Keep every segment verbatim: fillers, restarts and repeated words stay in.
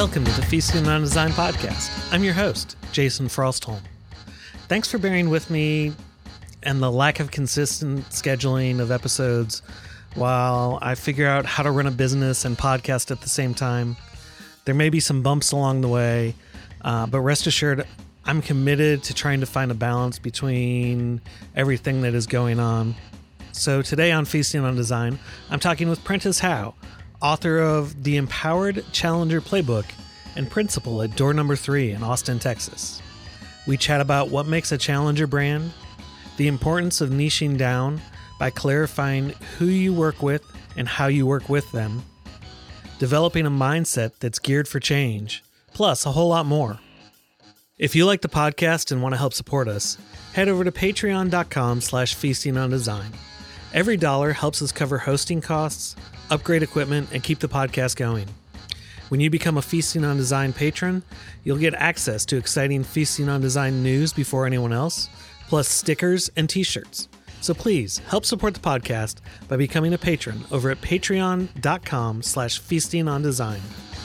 Welcome to the Feasting on Design podcast. I'm your host, Jason Frostholm. Thanks for bearing with me and the lack of consistent scheduling of episodes while I figure out how to run a business and podcast at the same time. There may be some bumps along the way, uh, but rest assured, I'm committed to trying to find a balance between everything that is going on. So today on Feasting on Design, I'm talking with Prentice Howe, author of The Empowered Challenger Playbook and principal at Door Number Three in Austin, Texas. We chat about what makes a challenger brand, the importance of niching down by clarifying who you work with and how you work with them, developing a mindset that's geared for change, plus a whole lot more. If you like the podcast and want to help support us, head over to patreon.com slash feasting on design. Every dollar helps us cover hosting costs, upgrade equipment, and keep the podcast going. When you become a Feasting on Design patron, you'll get access to exciting Feasting on Design news before anyone else, plus stickers and t-shirts. So please help support the podcast by becoming a patron over at patreon.com slash feasting on design.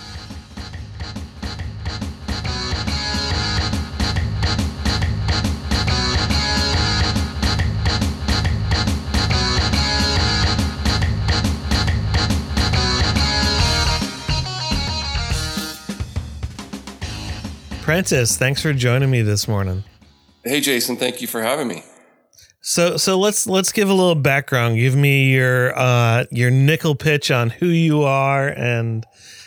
Prentice, thanks for joining me this morning. Hey, Jason, thank you for having me. So, so let's let's give a little background. Give me your uh, your nickel pitch on who you are, and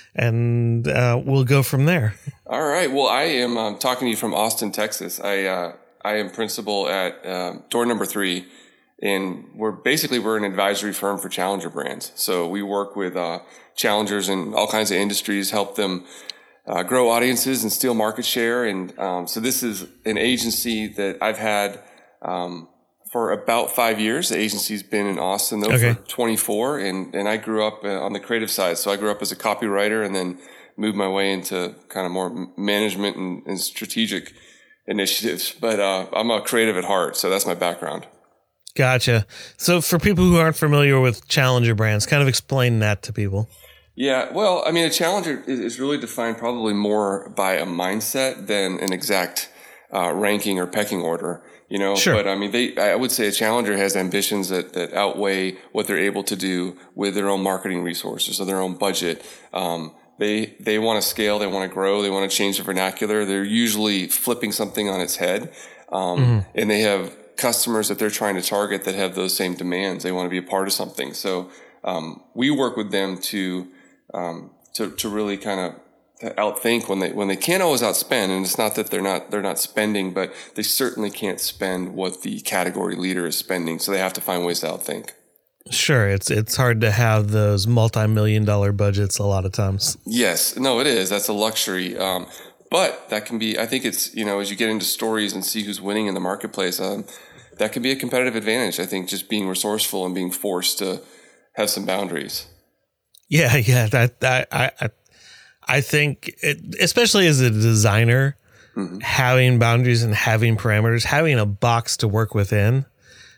and uh, we'll go from there. All right. Well, I am um, talking to you from Austin, Texas. I uh, I am principal at um, Door Number Three, and we're basically we're an advisory firm for challenger brands. So we work with uh, challengers in all kinds of industries, help them Uh, grow audiences and steal market share. And um, so this is an agency that I've had um, for about five years. The agency's been in Austin, though, okay. for twenty-four. And, and I grew up uh, on the creative side. So I grew up as a copywriter and then moved my way into kind of more management and, and strategic initiatives. But uh, I'm a creative at heart. So that's my background. Gotcha. So for people who aren't familiar with challenger brands, kind of explain that to people. Yeah, well, I mean, a challenger is really defined probably more by a mindset than an exact uh, ranking or pecking order, you know. Sure. But I mean, they, I would say a challenger has ambitions that, that outweigh what they're able to do with their own marketing resources or their own budget. Um, they they want to scale, they want to grow, they want to change the vernacular. They're usually flipping something on its head, um, mm-hmm. and they have customers that they're trying to target that have those same demands. They want to be a part of something. So um, we work with them to. Um, to, to really kind of outthink when they, when they can't always outspend. And it's not that they're not, they're not spending, but they certainly can't spend what the category leader is spending. So they have to find ways to outthink. Sure. It's, it's hard to have those multi-million dollar budgets a lot of times. Yes. No, it is. That's a luxury. Um, but that can be, I think it's, you know, as you get into stories and see who's winning in the marketplace, um, that can be a competitive advantage. I think just being resourceful and being forced to have some boundaries. Yeah, yeah, that, that I, I, I think, it, especially as a designer, mm-hmm. having boundaries and having parameters, having a box to work within,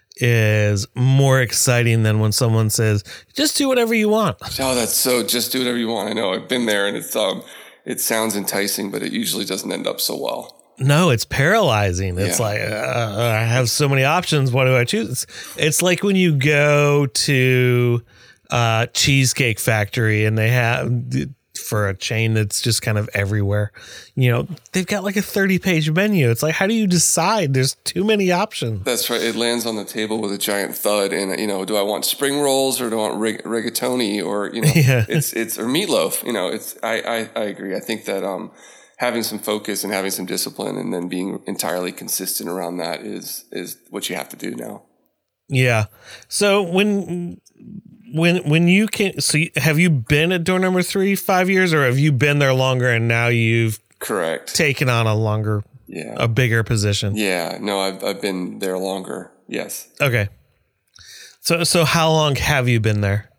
is more exciting than when someone says, "Just do whatever you want." Oh, that's so. Just do whatever you want. I know. I've been there, and it's um, it sounds enticing, but it usually doesn't end up so well. No, it's paralyzing. It's yeah. like uh, I have so many options. What do I choose? It's, it's like when you go to uh Cheesecake Factory and they have, for a chain that's just kind of everywhere, you know, they've got like a thirty page menu. It's like, how do you decide? There's too many options. That's right. It lands on the table with a giant thud. And, you know, do I want spring rolls or do I want rig- rigatoni or, you know, yeah. it's, it's, or meatloaf, you know, it's, I, I, I agree. I think that, um, having some focus and having some discipline and then being entirely consistent around that is, is what you have to do now. Yeah. So when, When when you can, so you, have you been at Door Number Three five years, or have you been there longer and now you've correct taken on a longer, yeah, a bigger position? Yeah, no, I've I've been there longer. Yes. Okay. So so how long have you been there?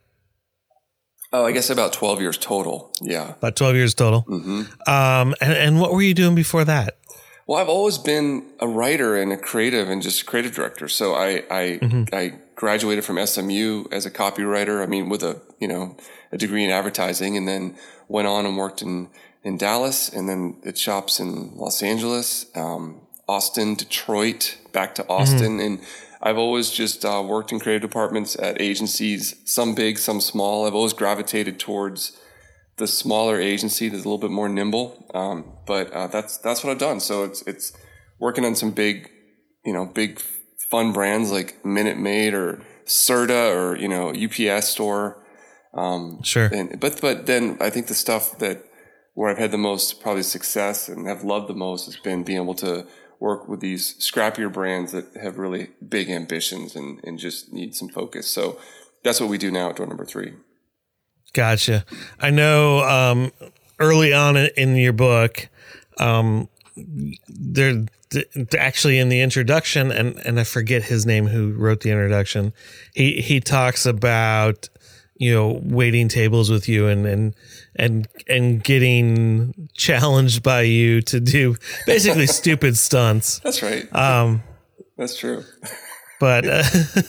Oh, I guess about twelve years total. Yeah, about twelve years total. Mm-hmm. Um, and and what were you doing before that? Well, I've always been a writer and a creative and just a creative director. So I I mm-hmm. I. graduated from S M U as a copywriter. I mean, with a, you know, a degree in advertising, and then went on and worked in in Dallas, and then it shops in Los Angeles, um, Austin, Detroit, back to Austin. Mm-hmm. And I've always just uh, worked in creative departments at agencies, some big, some small. I've always gravitated towards the smaller agency that's a little bit more nimble. Um, but uh, that's that's what I've done. So it's it's working on some big, you know, big fun brands like Minute Maid or Serta or, you know, U P S store. Um, sure. And, but but then I think the stuff that where I've had the most probably success and have loved the most has been being able to work with these scrappier brands that have really big ambitions and, and just need some focus. So that's what we do now at Door Number Three. Gotcha. I know um, early on in your book, um, there actually in the introduction, and, and I forget his name who wrote the introduction, he, he talks about, you know, waiting tables with you and, and, and, and getting challenged by you to do basically stupid stunts. That's right. Um, That's true. But, uh,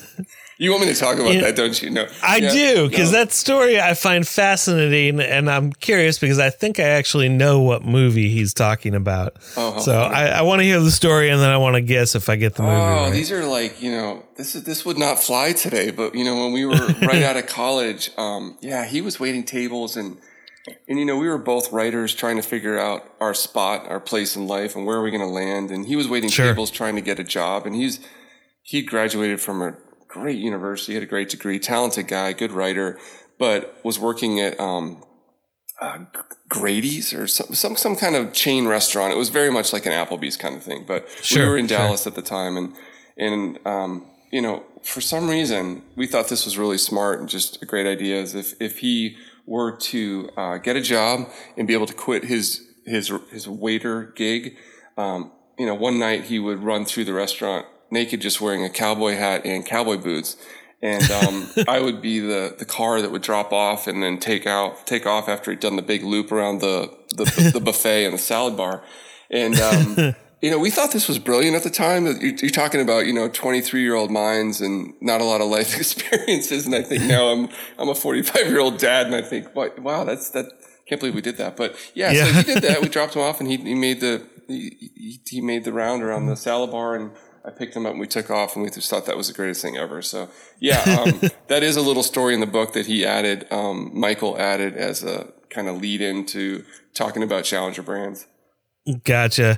you want me to talk about you know, that, don't you? No, I yeah, do, because no. that story I find fascinating, and I'm curious because I think I actually know what movie he's talking about. Oh, so I, I want to hear the story, and then I want to guess if I get the movie. Oh, right. These are like, you know, this is this would not fly today, but you know, when we were right out of college, um, yeah, he was waiting tables, and and you know, we were both writers trying to figure out our spot, our place in life, and where are we going to land. And he was waiting sure. tables, trying to get a job, and he's he graduated from a great university, had a great degree, talented guy, good writer, but was working at um, uh, Grady's or some, some some kind of chain restaurant. It was very much like an Applebee's kind of thing. But sure, we were in Dallas sure. at the time, and and um, you know, for some reason, we thought this was really smart and just a great idea. Is if if he were to uh, get a job and be able to quit his his his waiter gig, um, you know, one night he would run through the restaurant naked, just wearing a cowboy hat and cowboy boots. And, um, I would be the, the car that would drop off and then take out, take off after he'd done the big loop around the, the, the buffet and the salad bar. And, um, you know, we thought this was brilliant at the time. You're, you're talking about, you know, twenty-three year old minds and not a lot of life experiences. And I think now I'm, I'm a forty-five year old dad. And I think, wow, that's, that, can't believe we did that. But yeah, yeah. So he did that. We dropped him off and he, he made the, he, he made the round around the salad bar, and I picked him up and we took off, and we just thought that was the greatest thing ever. So yeah, um, that is a little story in the book that he added, um, Michael added as a kind of lead into talking about challenger brands. Gotcha.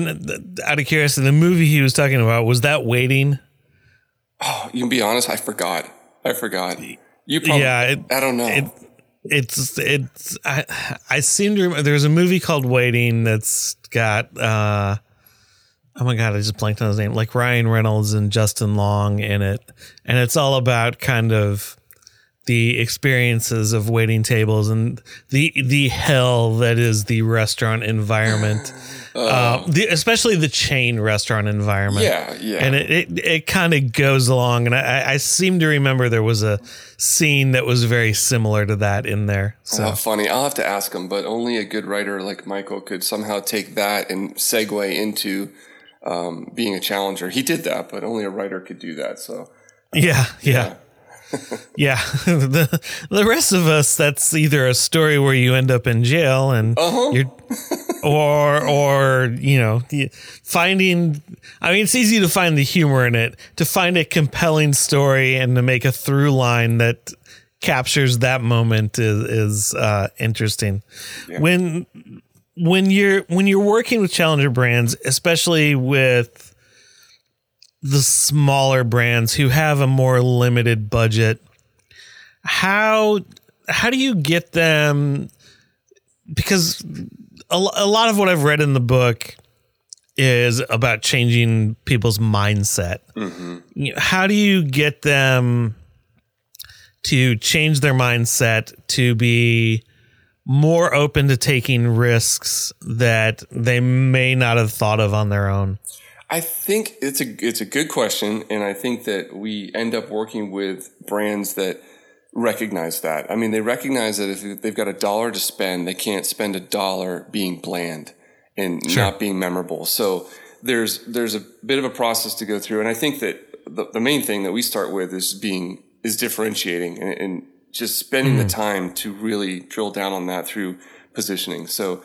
And out of curiosity, the movie he was talking about, was that Waiting? Oh, you can be honest, I forgot. I forgot. You probably, yeah, it, I don't know. It, it's, it's, I, I seem to remember there's a movie called Waiting that's got, uh, oh my God, I just blanked on his name. Like Ryan Reynolds and Justin Long in it. And it's all about kind of the experiences of waiting tables and the the hell that is the restaurant environment. Uh, uh, the, especially the chain restaurant environment. Yeah, yeah. And it, it, it kind of goes along. And I, I seem to remember there was a scene that was very similar to that in there. So oh, funny. I'll have to ask him, but only a good writer like Michael could somehow take that and segue into um, being a challenger. He did that, but only a writer could do that. So, uh, yeah, yeah. yeah. yeah, the the rest of us, that's either a story where you end up in jail and uh-huh. you're, or or you know, finding. I mean, it's easy to find the humor in it, to find a compelling story and to make a through line that captures that moment is is uh, interesting. Yeah. When when you're when you're working with challenger brands, especially with the smaller brands who have a more limited budget, how how do you get them? Because a, a lot of what I've read in the book is about changing people's mindset. Mm-hmm. How do you get them to change their mindset to be more open to taking risks that they may not have thought of on their own? I think it's a it's a good question, and I think that we end up working with brands that recognize that. I mean, they recognize that if they've got a dollar to spend, they can't spend a dollar being bland and sure. not being memorable. So there's there's a bit of a process to go through, and I think that the, the main thing that we start with is being is differentiating and, and just spending mm. the time to really drill down on that through positioning. So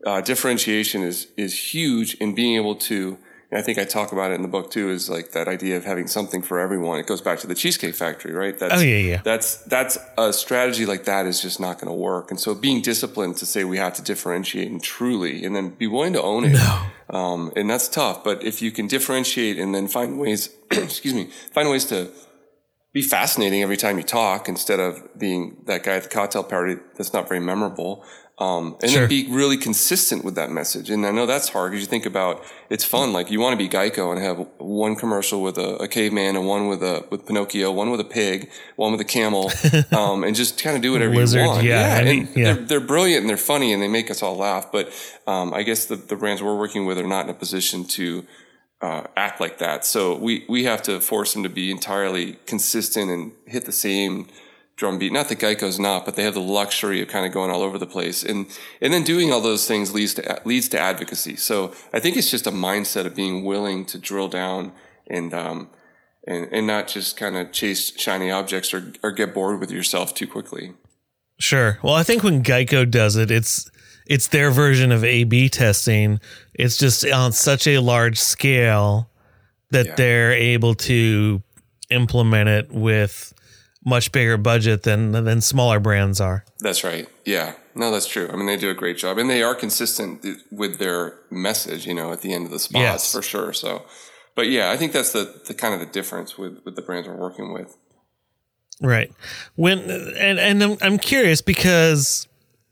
uh, differentiation is is huge in being able to. And I think I talk about it in the book too. Is like that idea of having something for everyone. It goes back to the Cheesecake Factory, right? That's, oh yeah, yeah. That's that's a strategy like that is just not going to work. And so being disciplined to say we have to differentiate and truly, and then be willing to own it. No. Um, and that's tough. But if you can differentiate and then find ways, excuse me, find ways to be fascinating every time you talk instead of being that guy at the cocktail party that's not very memorable. Um, and sure. then be really consistent with that message. And I know that's hard because you think about, it's fun. Like you want to be Geico and have one commercial with a, a caveman and one with a, with Pinocchio, one with a pig, one with a camel, um, and just kind of do whatever Lizard, you want. Yeah. yeah. I mean, and yeah. They're, they're brilliant and they're funny and they make us all laugh. But, um, I guess the, the brands we're working with are not in a position to, uh, act like that. So we, we have to force them to be entirely consistent and hit the same drumbeat. Not that Geico's not, but they have the luxury of kind of going all over the place. And, and then doing all those things leads to, leads to advocacy. So I think it's just a mindset of being willing to drill down and, um, and, and not just kind of chase shiny objects or, or get bored with yourself too quickly. Sure. Well, I think when Geico does it, it's, it's their version of A B testing. It's just on such a large scale that yeah. they're able to implement it with much bigger budget than than smaller brands are. That's right. Yeah. No, that's true. I mean, they do a great job, and they are consistent with their message, you know, at the end of the spots yes. for sure. So, but yeah, I think that's the, the kind of the difference with, with the brands we're working with. Right. When and and I'm, I'm curious because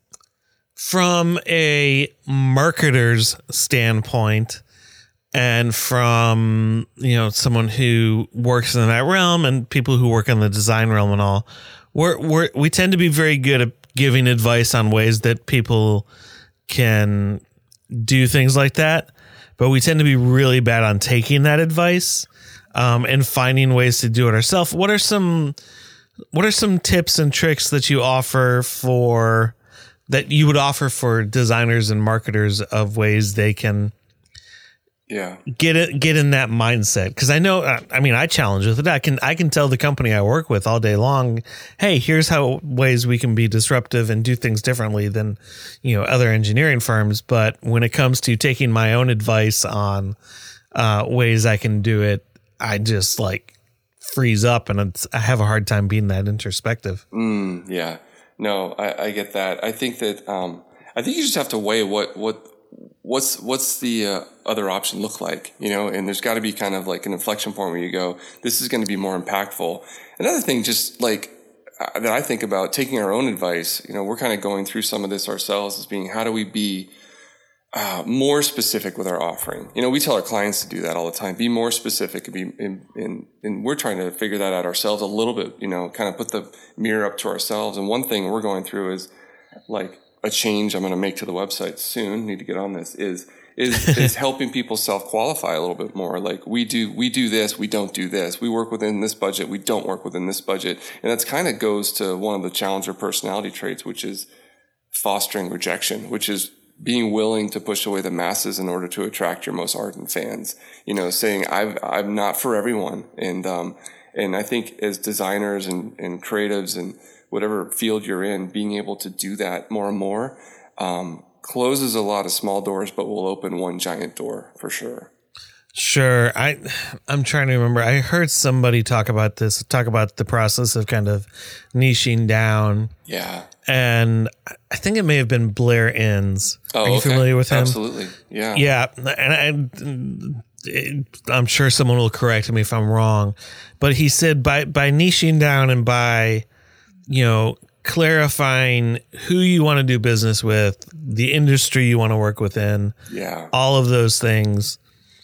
from a marketer's standpoint, and from, you know, someone who works in that realm and people who work in the design realm and all, we're, we're, we tend to be very good at giving advice on ways that people can do things like that. But we tend to be really bad on taking that advice, um, and finding ways to do it ourselves. What are some, what are some tips and tricks that you offer for, that you would offer for designers and marketers of ways they can Yeah. Get it, get in that mindset. Cause I know, I mean, I challenge with it. I can, I can tell the company I work with all day long, hey, here's how ways we can be disruptive and do things differently than, you know, other engineering firms. But when it comes to taking my own advice on, uh, ways I can do it, I just like freeze up and it's, I have a hard time being that introspective. Mm, yeah, no, I, I get that. I think that, um, I think you just have to weigh what, what, what's what's the uh, other option look like, you know, and there's got to be kind of like an inflection point where you go, this is going to be more impactful. Another thing, just like uh, that I think about taking our own advice, you know, we're kind of going through some of this ourselves as being, how do we be uh, more specific with our offering? You know, we tell our clients to do that all the time, be more specific and be in, in, and we're trying to figure that out ourselves a little bit, you know, kind of put the mirror up to ourselves. And one thing we're going through is like, a change I'm going to make to the website soon, need to get on this, is, is, is helping people self-qualify a little bit more. Like we do, we do this, we don't do this. We work within this budget, we don't work within this budget. And that's kind of goes to one of the challenger personality traits, which is fostering rejection, which is being willing to push away the masses in order to attract your most ardent fans. You know, saying I've, I'm not for everyone. And, um, and I think as designers and, and creatives and whatever field you're in, being able to do that more and more, um, closes a lot of small doors, but will open one giant door for sure. Sure. I, I'm trying to remember. I heard somebody talk about this, talk about the process of kind of niching down. Yeah. And I think it may have been Blair Enns. Oh, Are you okay. familiar with him? Absolutely. Yeah. Yeah. And I, I'm sure someone will correct me if I'm wrong, but he said by, by niching down and by, you know, clarifying who you want to do business with, the industry you want to work within, yeah, all of those things,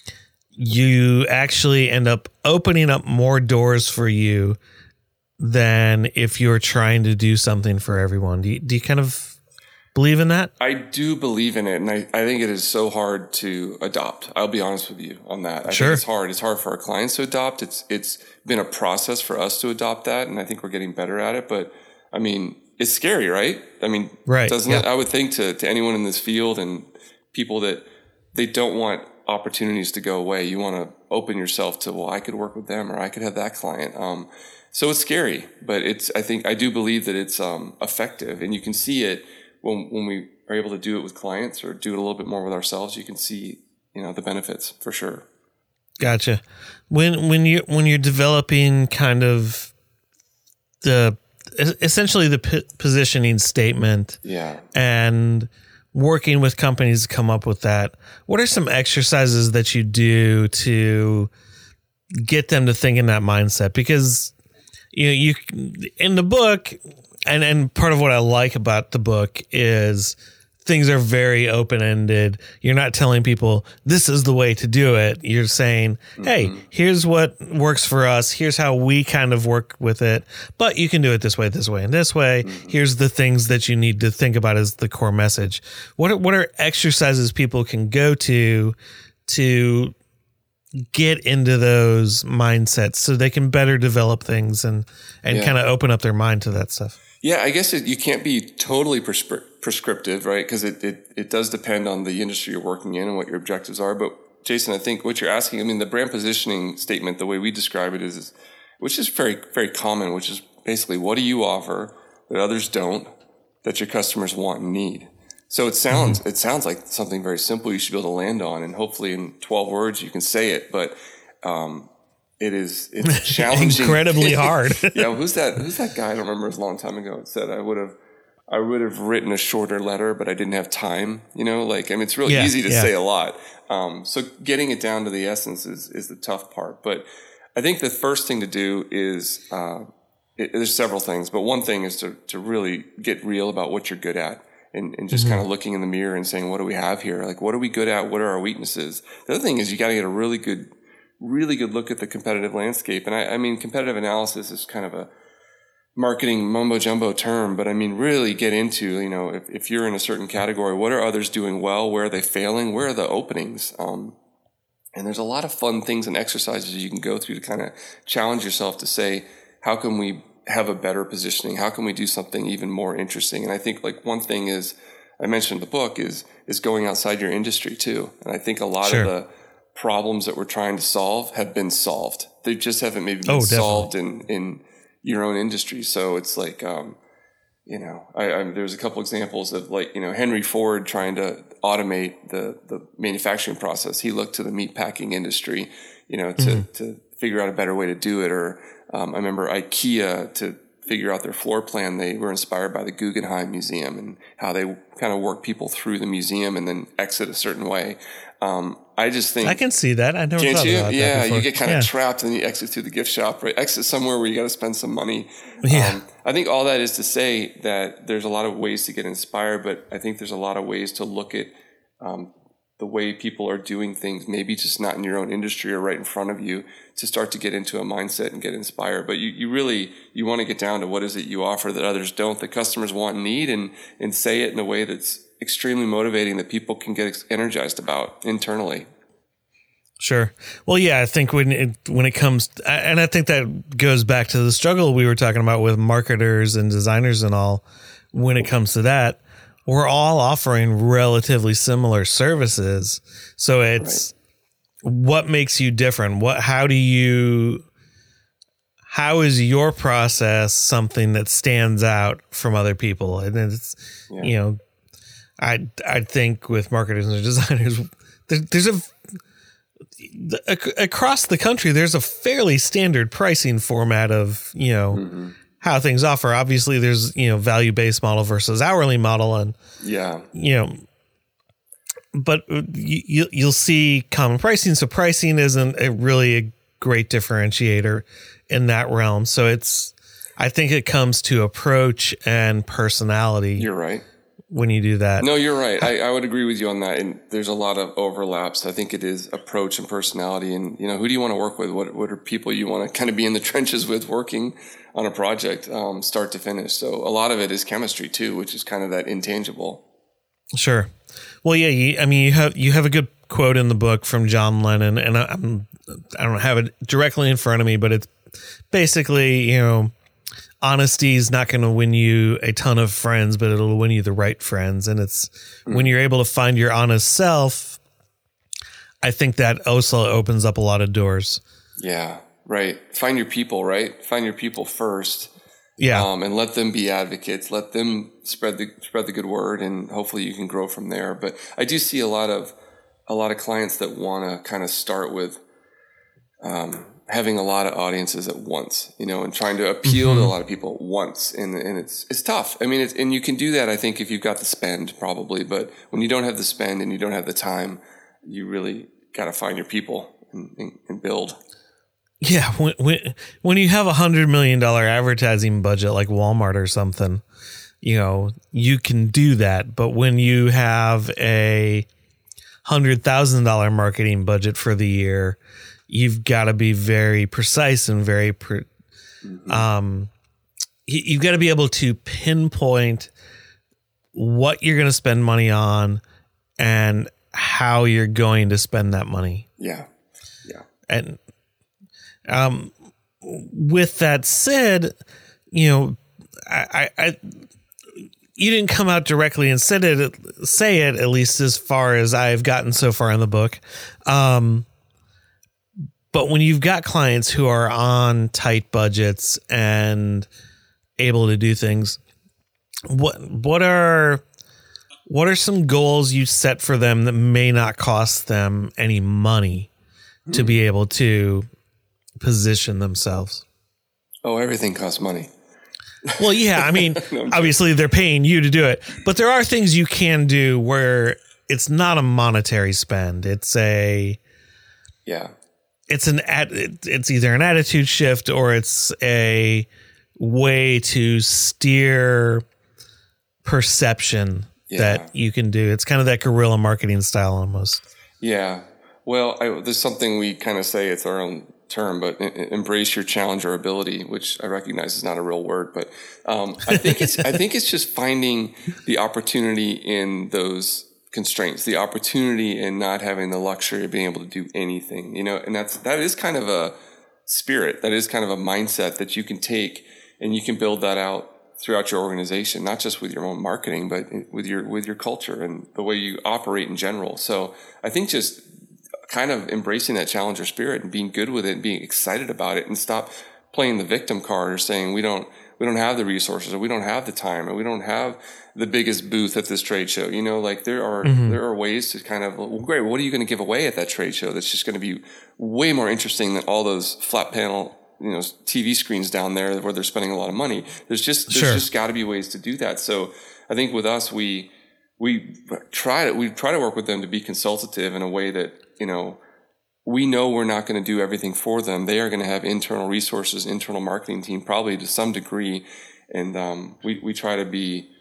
you actually end up opening up more doors for you than if you're trying to do something for everyone. Do you, do you kind of believe in that? I do believe in it, and I, I think it is so hard to adopt. I'll be honest with you on that. I sure. think it's hard. It's hard for our clients to adopt. It's it's been a process for us to adopt that, and I think we're getting better at it. But I mean, it's scary, right? I mean, right. doesn't yeah. it? I would think to, to anyone in this field and people that they don't want opportunities to go away. You want to open yourself to, well, I could work with them or I could have that client. Um, so it's scary, but it's, I think, I do believe that it's um, effective, and you can see it when when we are able to do it with clients or do it a little bit more with ourselves, you can see, you know, the benefits for sure. Gotcha. When when you when you're developing kind of the essentially the p- positioning statement, yeah, and working with companies to come up with that, what are some exercises that you do to get them to think in that mindset? Because you know, you in the book, and and part of what I like about the book is things are very open-ended. You're not telling people this is the way to do it. You're saying, hey, mm-hmm. here's what works for us. Here's how we kind of work with it. But you can do it this way, this way, and this way. Mm-hmm. Here's the things that you need to think about as the core message. What are, what are exercises people can go to to get into those mindsets so they can better develop things and, and yeah. kind of open up their mind to that stuff? Yeah, I guess it, you can't be totally prescri- prescriptive, right? Because it, it, it does depend on the industry you're working in and what your objectives are. But Jason, I think what you're asking, I mean, the brand positioning statement, the way we describe it is, is which is very, very common, which is basically, what do you offer that others don't, that your customers want and need? So it sounds, mm-hmm. it sounds like something very simple you should be able to land on, and hopefully in twelve words you can say it. But, um, It is, it's challenging. Incredibly hard. Yeah. Who's that, who's that guy? I don't remember. It was a long time ago. It said I would have, I would have written a shorter letter, but I didn't have time, you know, like, I mean, it's real yeah, easy to yeah. say a lot. Um, so getting it down to the essence is, is the tough part. But I think the first thing to do is, uh, it, there's several things, but one thing is to, to really get real about what you're good at. And, and just mm-hmm. kind of looking in the mirror and saying, what do we have here? Like, what are we good at? What are our weaknesses? The other thing is you got to get a really good really good look at the competitive landscape. And I, I mean, competitive analysis is kind of a marketing mumbo jumbo term, but I mean, really get into, you know, if, if you're in a certain category, what are others doing well? Where are they failing? Where are the openings? Um, and there's a lot of fun things and exercises you can go through to kind of challenge yourself to say, how can we have a better positioning? How can we do something even more interesting? And I think like one thing is, I mentioned in the book is, is going outside your industry too. And I think a lot sure. of the problems that we're trying to solve have been solved. They just haven't maybe been oh, solved in, in your own industry. So it's like, um, you know, I, I, there's a couple examples of like, you know, Henry Ford trying to automate the, the manufacturing process. He looked to the meat packing industry, you know, to, mm-hmm. to figure out a better way to do it. Or, um, I remember IKEA to figure out their floor plan. They were inspired by the Guggenheim Museum and how they kind of work people through the museum and then exit a certain way. Um, I just think I can see that. I never thought you? about yeah, that before. You get kind yeah. of trapped and you exit through the gift shop, right? Exit somewhere where you got to spend some money. Yeah. Um, I think all that is to say that there's a lot of ways to get inspired, but I think there's a lot of ways to look at um, the way people are doing things, maybe just not in your own industry or right in front of you, to start to get into a mindset and get inspired. But you, you really, you want to get down to what is it you offer that others don't, that customers want and need, and, and say it in a way that's extremely motivating that people can get energized about internally. Sure. Well, yeah, I think when it, when it comes, and I think that goes back to the struggle we were talking about with marketers and designers and all, when it comes to that, we're all offering relatively similar services. So it's right. What makes you different? What, how do you, how is your process something that stands out from other people? And it's, yeah. you know, I, I think with marketers and designers, there, there's a, across the country, there's a fairly standard pricing format of, you know, mm-hmm. how things offer. Obviously there's, you know, value-based model versus hourly model. And, yeah, you know, but you, you'll see common pricing. So pricing isn't a really a great differentiator in that realm. So it's, I think it comes to approach and personality. You're right. When you do that. No, you're right. I, I would agree with you on that. And there's a lot of overlaps. I think it is approach and personality. And, you know, who do you want to work with? What, what are people you want to kind of be in the trenches with working on a project, um, start to finish? So a lot of it is chemistry too, which is kind of that intangible. Sure. Well, yeah, you, I mean, you have, you have a good quote in the book from John Lennon, and I, I'm, I don't have it directly in front of me, but it's basically, you know, honesty is not going to win you a ton of friends, but it'll win you the right friends. And it's mm-hmm. when you're able to find your honest self, I think that also opens up a lot of doors. Yeah, right. Find your people, right? Find your people first. Yeah. Um, and let them be advocates. Let them spread the spread the good word, and hopefully you can grow from there. But I do see a lot of a lot of clients that want to kind of start with um, having a lot of audiences at once, you know, and trying to appeal mm-hmm. to a lot of people at once. And and it's it's tough. I mean, it's, and you can do that, I think, if you've got the spend, probably. But when you don't have the spend and you don't have the time, you really got to find your people and, and, and build. Yeah, when when when you have a hundred million dollar advertising budget like Walmart or something, you know, you can do that. But when you have a hundred thousand dollar marketing budget for the year, you've got to be very precise and very, pre- mm-hmm. um, you, you've got to be able to pinpoint what you're going to spend money on and how you're going to spend that money. Yeah, yeah, and. Um, with that said, you know, I, I, I, you didn't come out directly and said it, say it, at least as far as I've gotten so far in the book. Um, but when you've got clients who are on tight budgets and able to do things, what, what are, what are some goals you set for them that may not cost them any money mm-hmm. to be able to position themselves? Oh, everything costs money. Well, yeah, I mean, no, obviously they're paying you to do it, but there are things you can do where it's not a monetary spend. It's a, yeah, it's an ad, it's either an attitude shift or it's a way to steer perception yeah. that you can do. It's kind of that guerrilla marketing style almost. Yeah. Well, I, there's something we kind of say, it's our own term, but embrace your challenger ability, which I recognize is not a real word, but um, I think it's I think it's just finding the opportunity in those constraints, the opportunity in not having the luxury of being able to do anything, you know, and that's that is kind of a spirit, that is kind of a mindset that you can take and you can build that out throughout your organization, not just with your own marketing, but with your with your culture and the way you operate in general. So I think just kind of embracing that challenger spirit and being good with it and being excited about it, and stop playing the victim card or saying we don't we don't have the resources or we don't have the time or we don't have the biggest booth at this trade show. You know, like there are mm-hmm. there are ways to kind of, well, great, what are you going to give away at that trade show that's just going to be way more interesting than all those flat panel, you know, T V screens down there where they're spending a lot of money. There's just there's sure. just got to be ways to do that. So I think with us, we we try to we try to work with them to be consultative in a way that, you know, we know we're not going to do everything for them. They are going to have internal resources, internal marketing team, probably to some degree. And um, we, we try to be,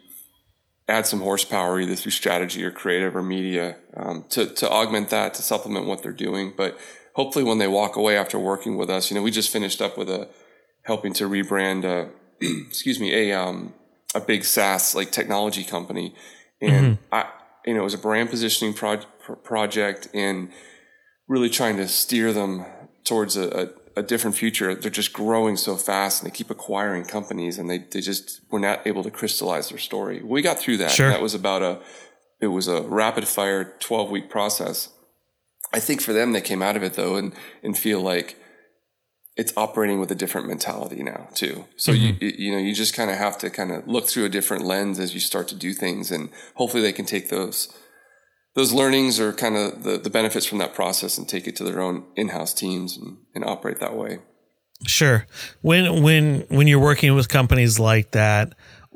add some horsepower either through strategy or creative or media um, to, to augment that, to supplement what they're doing. But hopefully when they walk away after working with us, you know, we just finished up with a, helping to rebrand, a, excuse me, a, um, a big SaaS like technology company. And mm-hmm. I, you know, it was a brand positioning pro- project and really trying to steer them towards a, a, a different future. They're just growing so fast and they keep acquiring companies and they, they just were not able to crystallize their story. We got through that. Sure. That was about a, it was a rapid fire twelve week process. I think for them, they came out of it though and, and feel like it's operating with a different mentality now too. So mm-hmm. you, you know, you just kind of have to kind of look through a different lens as you start to do things, and hopefully they can take those those learnings or kind of the, the benefits from that process and take it to their own in-house teams and, and operate that way. Sure. When, when, when you're working with companies like that,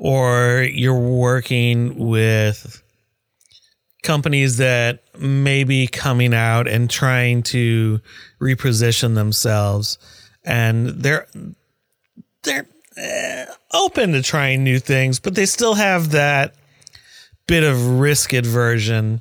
or you're working with companies that may be coming out and trying to reposition themselves, and they're, they're uh, open to trying new things, but they still have that bit of risk aversion.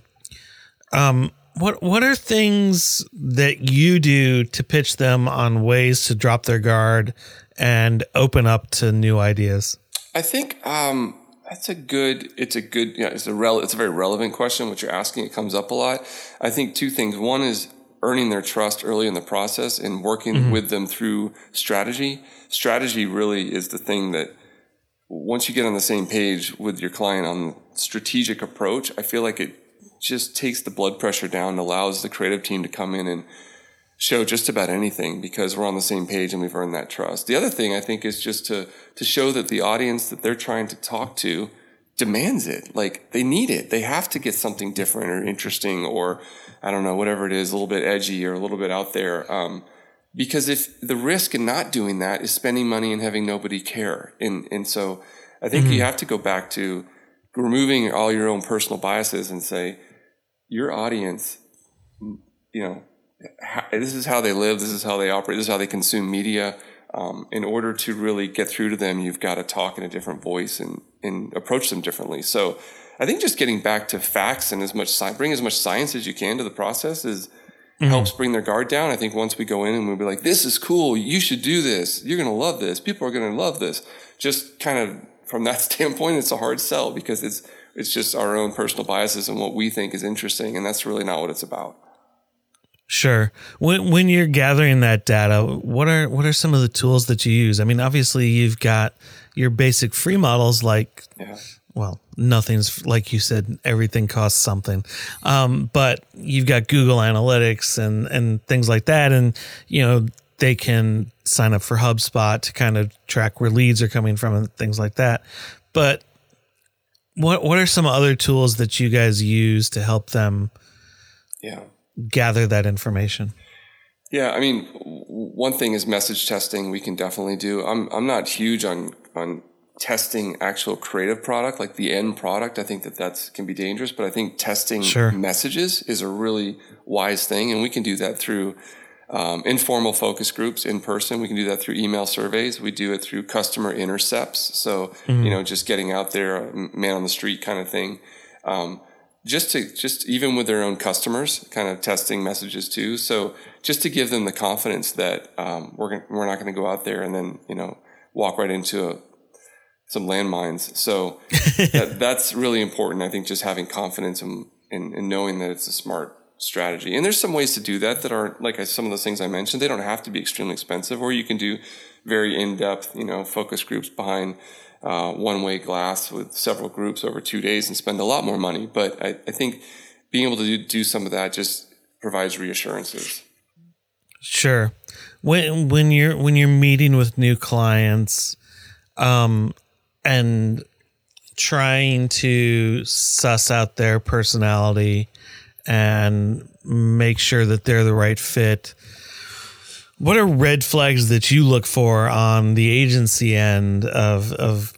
Um, what what are things that you do to pitch them on ways to drop their guard and open up to new ideas? I think um, that's a good. It's a good. Yeah, it's a rel- It's a very relevant question. What you're asking, it comes up a lot. I think two things. One is earning their trust early in the process and working mm-hmm. with them through strategy. Strategy really is the thing that once you get on the same page with your client on strategic approach, I feel like it just takes the blood pressure down and allows the creative team to come in and show just about anything because we're on the same page and we've earned that trust. The other thing I think is just to to show that the audience that they're trying to talk to demands it. Like they need it. They have to get something different or interesting or I don't know, whatever it is, a little bit edgy or a little bit out there. Um, because if the risk in not doing that is spending money and having nobody care. And, and so I think mm-hmm. you have to go back to removing all your own personal biases and say, your audience, you know, this is how they live. This is how they operate. This is how they consume media. Um, in order to really get through to them, you've got to talk in a different voice and, and approach them differently. So I think just getting back to facts and as much science, bring as much science as you can to the process is mm-hmm. helps bring their guard down. I think once we go in and we'll be like, this is cool. You should do this. You're going to love this. People are going to love this. Just kind of from that standpoint, it's a hard sell because it's, it's just our own personal biases and what we think is interesting. And that's really not what it's about. Sure. When when you're gathering that data, what are what are some of the tools that you use? I mean, obviously you've got your basic free models like, yeah. well, nothing's like you said, everything costs something. Um, but you've got Google Analytics and, and things like that. And, you know, they can sign up for HubSpot to kind of track where leads are coming from and things like that. But what what are some other tools that you guys use to help them yeah. gather that information? Yeah, I mean, one thing is message testing. We can definitely do. I'm I'm not huge on on testing actual creative product, like the end product. I think that that's can be dangerous, but I think testing sure. messages is a really wise thing, and we can do that through um, informal focus groups in person. We can do that through email surveys. We do it through customer intercepts. So mm-hmm. you know, just getting out there, man on the street kind of thing. Um, just to, just even with their own customers, kind of testing messages too. So just to give them the confidence that, um, we're gonna, we're not going to go out there and then, you know, walk right into a, some landmines. So that, that's really important. I think just having confidence and, and, and knowing that it's a smart strategy. And there's some ways to do that that aren't like I, some of those things I mentioned. They don't have to be extremely expensive, or you can do very in-depth, you know, focus groups behind Uh, one-way glass with several groups over two days and spend a lot more money. But I, I think being able to do, do some of that just provides reassurances. Sure. When when you're when you're meeting with new clients, um, and trying to suss out their personality and make sure that they're the right fit, what are red flags that you look for on the agency end of, of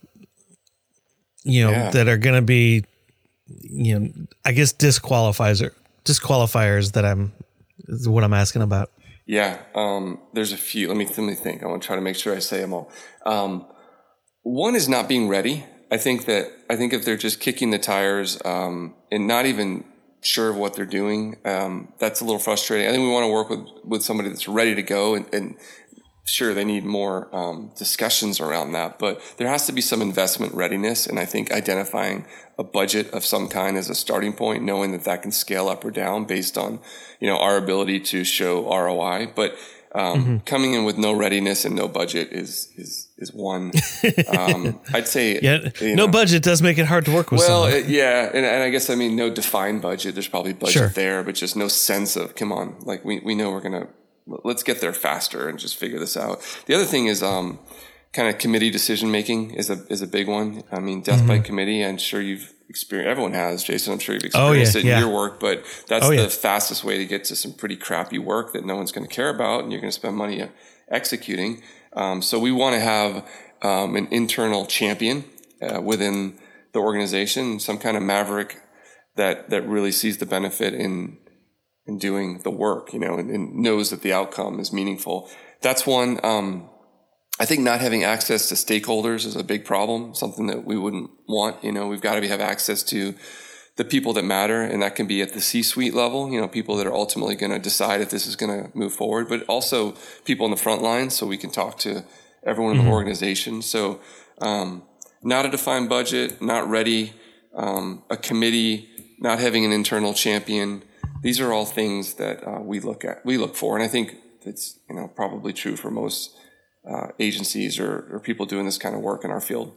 you know, yeah. that are going to be, you know, I guess disqualifiers or disqualifiers that I'm, is what I'm asking about. Yeah. Um, there's a few, let me, let me think. I want to try to make sure I say them all. Um, one is not being ready. I think that, I think if they're just kicking the tires, um, and not even sure of what they're doing, um, that's a little frustrating. I think we want to work with, with somebody that's ready to go, and, and sure, they need more um, discussions around that, but there has to be some investment readiness. And I think identifying a budget of some kind as a starting point, knowing that that can scale up or down based on, you know, our ability to show R O I. But um, mm-hmm. coming in with no readiness and no budget is is is one. Um, I'd say yeah, no know, budget does make it hard to work with. Well, it, yeah, and, and I guess I mean no defined budget. There's probably budget sure. there, but just no sense of come on, like we we know we're gonna. Let's get there faster and just figure this out. The other thing is um, kind of committee decision making is a is a big one. I mean, death mm-hmm. by committee. I'm sure you've experienced. Everyone has, Jason. I'm sure you've experienced oh, yeah, it in yeah. your work. But that's oh, the yeah. fastest way to get to some pretty crappy work that no one's going to care about, and you're going to spend money executing. Um, so we want to have um, an internal champion uh, within the organization, some kind of maverick that that really sees the benefit in. in doing the work, you know, and, and knows that the outcome is meaningful. That's one. Um, I think not having access to stakeholders is a big problem, something that we wouldn't want. You know, we've got to be, have access to the people that matter, and that can be at the C-suite level, you know, people that are ultimately going to decide if this is going to move forward, but also people in the front line so we can talk to everyone in mm-hmm. the organization. So um, not a defined budget, not ready, um, a committee, not having an internal champion. These are all things that uh, we look at, we look for. And I think it's, you know, probably true for most uh, agencies or, or people doing this kind of work in our field.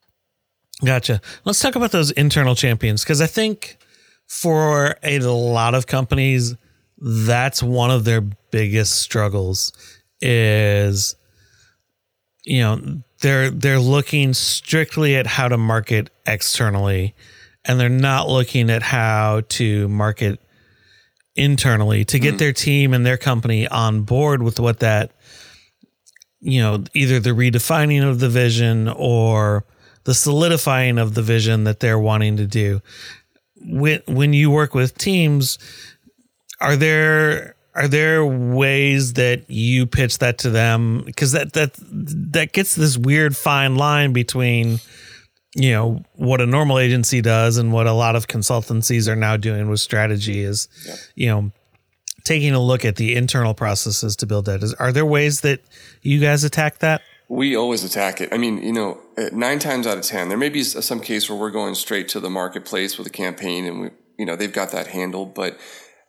Gotcha. Let's talk about those internal champions, because I think for a lot of companies, that's one of their biggest struggles is, you know, they're they're looking strictly at how to market externally, and they're not looking at how to market internally to get mm. their team and their company on board with what that, you know, either the redefining of the vision or the solidifying of the vision that they're wanting to do. When when you work with teams, are there are there ways that you pitch that to them? Because that that that gets this weird fine line between, you know, what a normal agency does and what a lot of consultancies are now doing with strategy is, yeah. you know, taking a look at the internal processes to build that. Is, are there ways that you guys attack that? We always attack it. I mean, you know, nine times out of ten, there may be some case where we're going straight to the marketplace with a campaign and we, you know, they've got that handled. But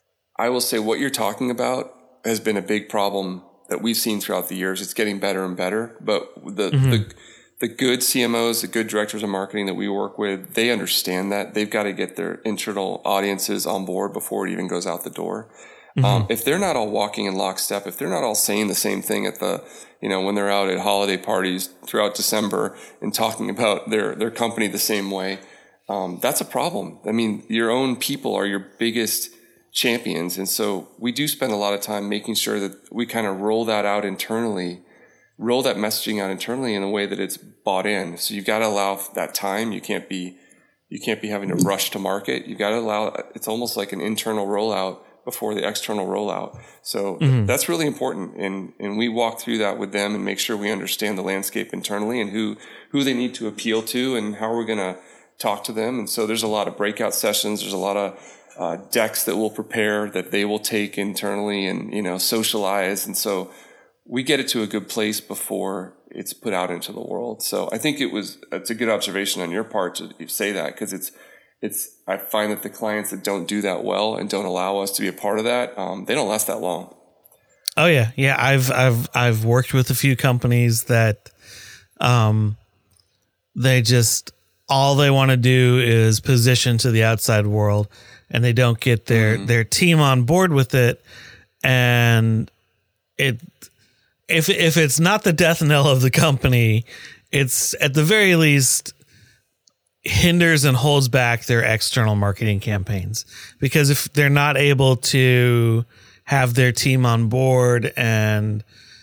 I will say what you're talking about has been a big problem that we've seen throughout the years. It's getting better and better. But the, mm-hmm. the, the good C M Os, the good directors of marketing that we work with, they understand that they've got to get their internal audiences on board before it even goes out the door. Mm-hmm. Um, if they're not all walking in lockstep, if they're not all saying the same thing at the, you know, when they're out at holiday parties throughout December and talking about their, their company the same way, um, that's a problem. I mean, your own people are your biggest champions. And so we do spend a lot of time making sure that we kind of roll that out internally, roll that messaging out internally in a way that it's bought in. So you've got to allow that time. You can't be, you can't be having to rush to market. You've got to allow, it's almost like an internal rollout before the external rollout. So mm-hmm. that's really important. And, and we walk through that with them and make sure we understand the landscape internally and who, who they need to appeal to and how we're going to talk to them. And so there's a lot of breakout sessions. There's a lot of uh, decks that we'll prepare that they will take internally and, you know, socialize. And so we get it to a good place before it's put out into the world. So I think it was, it's a good observation on your part to say that, because it's, It's, I find that the clients that don't do that well and don't allow us to be a part of that, um, they don't last that long. Oh yeah. Yeah. I've, I've, I've worked with a few companies that, um, they just, all they want to do is position to the outside world and they don't get their, mm-hmm. their team on board with it. And it, if, if it's not the death knell of the company, it's at the very least hinders and holds back their external marketing campaigns, because if they're not able to have their team on board and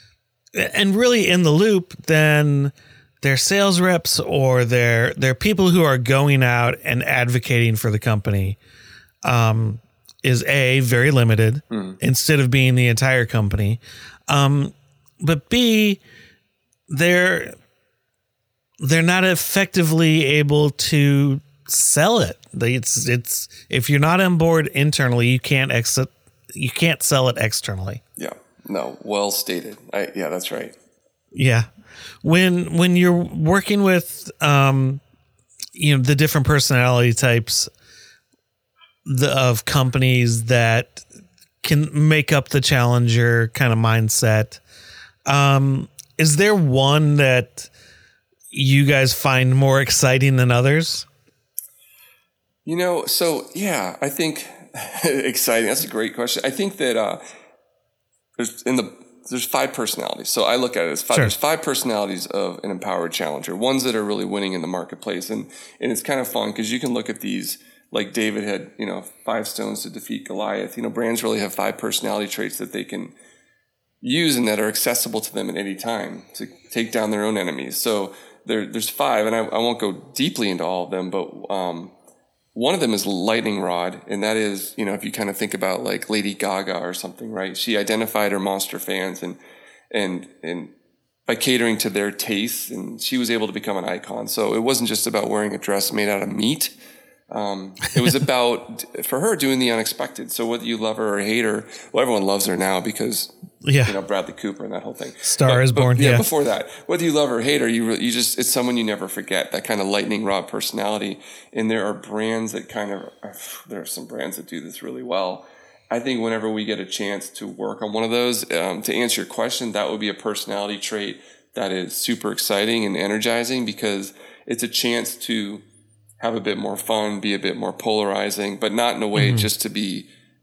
and really in the loop, then their sales reps or their their people who are going out and advocating for the company um, is a very limited mm. instead of being the entire company. Um, but B, they're they're not effectively able to sell it. It's it's if you're not on board internally, you can't exit. You can't sell it externally. Yeah. No. Well stated. I, yeah, that's right. Yeah. When when you're working with um, you know, the different personality types the, of companies that can make up the challenger kind of mindset, um, is there one that you guys find more exciting than others? You know, so yeah, I think exciting. That's a great question. I think that uh, there's in the there's five personalities. So I look at it as five. Sure. There's five personalities of an empowered challenger. Ones that are really winning in the marketplace, and and it's kind of fun because you can look at these. Like David had, you know, five stones to defeat Goliath. You know, brands really have five personality traits that they can use and that are accessible to them at any time to take down their own enemies. So There, there's five, and I, I won't go deeply into all of them, but um, one of them is lightning rod, and that is, you know, if you kind of think about like Lady Gaga or something, right? She identified her monster fans, and and and by catering to their tastes, and she was able to become an icon. So it wasn't just about wearing a dress made out of meat. Um, it was about, for her, doing the unexpected. So whether you love her or hate her, well, everyone loves her now because, yeah. you know, Bradley Cooper and that whole thing. Star but, is but, born. Yeah, yeah. Before that, whether you love her or hate her, you you just, it's someone you never forget, that kind of lightning rod personality. And there are brands that kind of, there are some brands that do this really well. I think whenever we get a chance to work on one of those, um, to answer your question, that would be a personality trait that is super exciting and energizing, because it's a chance to have a bit more fun, be a bit more polarizing, but not in a way mm-hmm. just to be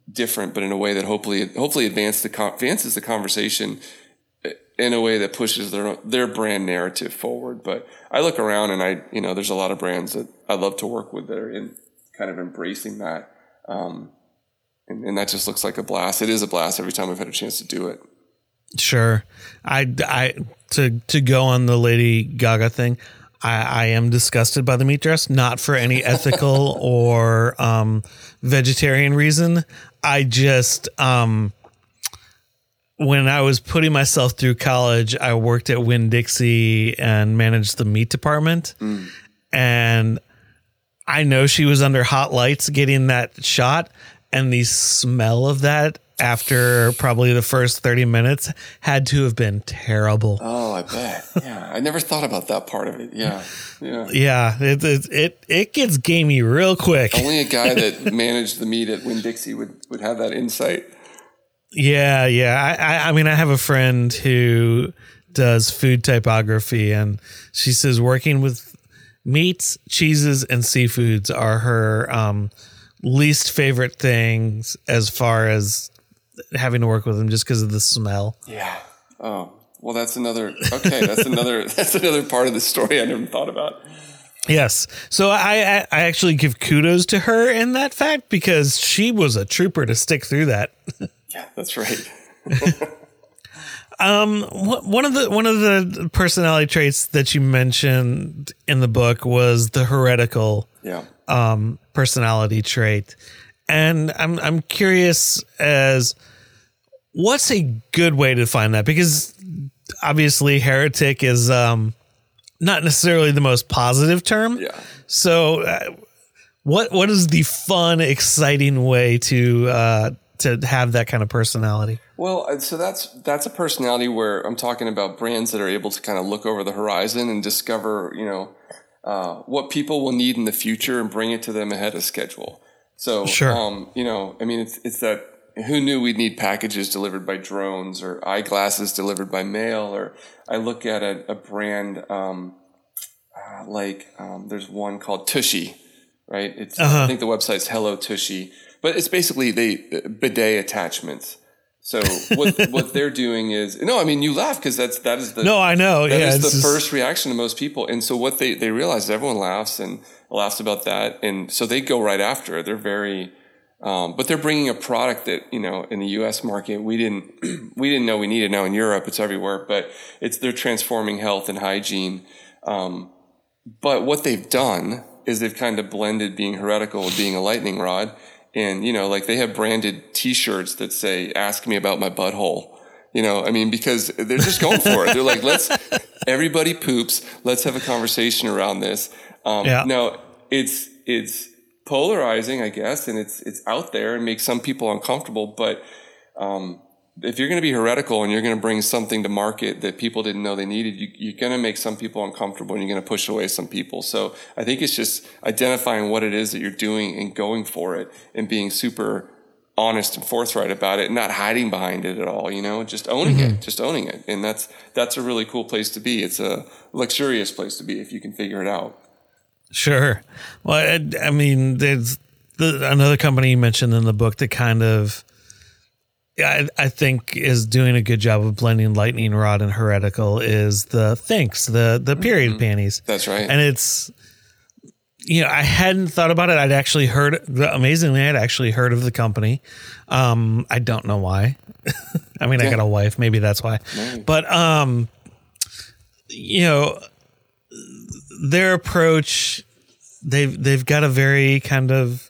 different, but in a way that hopefully hopefully advance the advances the conversation in a way that pushes their their brand narrative forward. But I look around and I, you know, there's a lot of brands that I love to work with that are in kind of embracing that. Um, and, and that just looks like a blast. It is a blast every time I've had a chance to do it. Sure. I, I, to, to go on the Lady Gaga thing, I, I am disgusted by the meat dress, not for any ethical or, um, vegetarian reason. I just, um, when I was putting myself through college, I worked at Winn-Dixie and managed the meat department. Mm. And I know she was under hot lights getting that shot, and the smell of that after probably the first thirty minutes had to have been terrible. Oh, I bet. Yeah. I never thought about that part of it. Yeah. Yeah. Yeah. It, it, it, it gets gamey real quick. Only a guy that managed the meat at Winn-Dixie would, would have that insight. Yeah, yeah. I, I, I mean, I have a friend who does food typography, and she says working with meats, cheeses, and seafoods are her um, least favorite things as far as having to work with them, just because of the smell. Yeah. Oh, well, that's another. Okay, that's another. That's another part of the story I never thought about. Yes. So I, I actually give kudos to her in that fact, because she was a trooper to stick through that. Yeah, that's right. um, one of the one of the personality traits that you mentioned in the book was the heretical yeah. um, personality trait, and I'm I'm curious as what's a good way to define that, because obviously heretic is um, not necessarily the most positive term. Yeah. So, uh, what what is the fun, exciting way to uh, to have that kind of personality? Well, so that's that's a personality where I'm talking about brands that are able to kind of look over the horizon and discover, you know, uh, what people will need in the future and bring it to them ahead of schedule. So, sure. um, you know, I mean, it's it's that who knew we'd need packages delivered by drones or eyeglasses delivered by mail? Or I look at a, a brand um, uh, like um, there's one called Tushy, right? It's uh-huh. I think the website's Hello Tushy. But it's basically they bidet attachments. So what what they're doing is no, I mean you laugh because that's that is the no, I know that yeah, is the just... first reaction to most people. And so what they they realize is everyone laughs and laughs about that, and so they go right after it. They're very, um, but they're bringing a product that you know in the U S market we didn't we didn't know we needed. Now in Europe it's everywhere, but it's they're transforming health and hygiene. Um, but what they've done is they've kind of blended being heretical with being a lightning rod. And, you know, like they have branded T-shirts that say, ask me about my butthole. You know, I mean, because they're just going for it. They're like, let's, everybody poops. Let's have a conversation around this. Um, yeah. Now, it's, it's polarizing, I guess, and it's, it's out there and makes some people uncomfortable. But um, if you're going to be heretical and you're going to bring something to market that people didn't know they needed, you, you're going to make some people uncomfortable and you're going to push away some people. So I think it's just identifying what it is that you're doing and going for it and being super honest and forthright about it and not hiding behind it at all, you know, just owning mm-hmm. it, just owning it. And that's, that's a really cool place to be. It's a luxurious place to be if you can figure it out. Sure. Well, I, I mean, there's the, another company you mentioned in the book that kind of, I, I think is doing a good job of blending lightning rod and heretical is the Thinx, the the period mm-hmm. panties. That's right. And it's, you know, I hadn't thought about it. I'd actually heard, amazingly, I'd actually heard of the company. Um, I don't know why. I mean, yeah. I got a wife. Maybe that's why. Maybe. But, um, you know, their approach, they've, they've got a very kind of,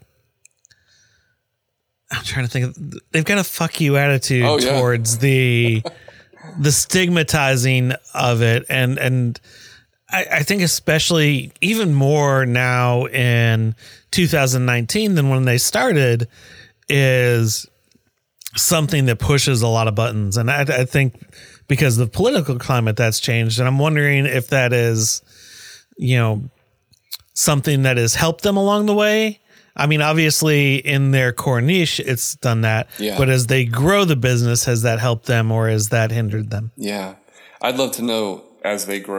I'm trying to think of, they've got a fuck you attitude oh, yeah. towards the, the stigmatizing of it. And, and I, I think especially even more now in two thousand nineteen than when they started is something that pushes a lot of buttons. And I, I think because of the political climate that's changed. And I'm wondering if that is, you know, something that has helped them along the way. I mean, obviously in their core niche, it's done that, yeah. but as they grow the business, has that helped them or has that hindered them? Yeah. I'd love to know as they grow,